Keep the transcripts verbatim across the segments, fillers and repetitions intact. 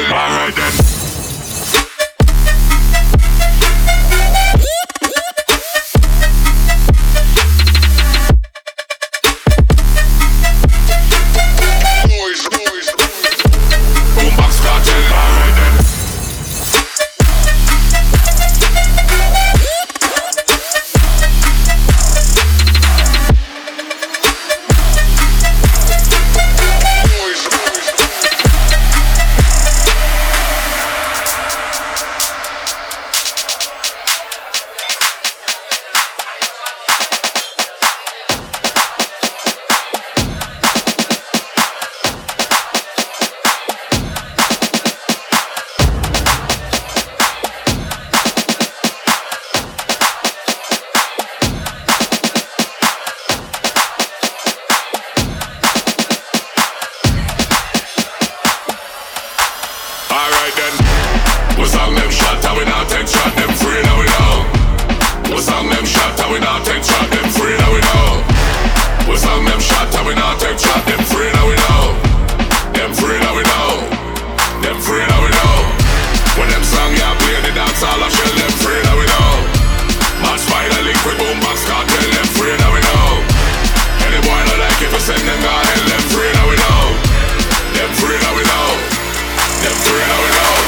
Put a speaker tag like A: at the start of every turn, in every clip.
A: Alright then. What's on them shot, how we not take shot, them free now we know. What's on them shot, how we not take shot, them free now we know. What's on them shot, how we not take shot, them free now we know. Them free now we know. Them free now we know. When them song ya play the dance all I shell, them free now we know. Match final liquid boombox cartel, them free now we know. Any boy not like if I send them go hell, them free now we know. Them free now we know. Them free now we know.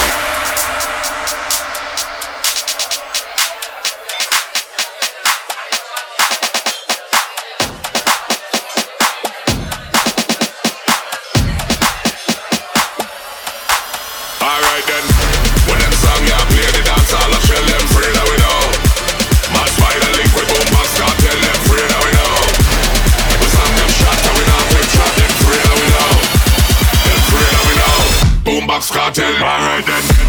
A: Alright then, when them song ya play the dance all I shell, them free now we know. Match final liquid boombox cartel, them free now we know. We song them shot and we not take shot, them free now we know. Them free now we know. Boombox cartel, alright then.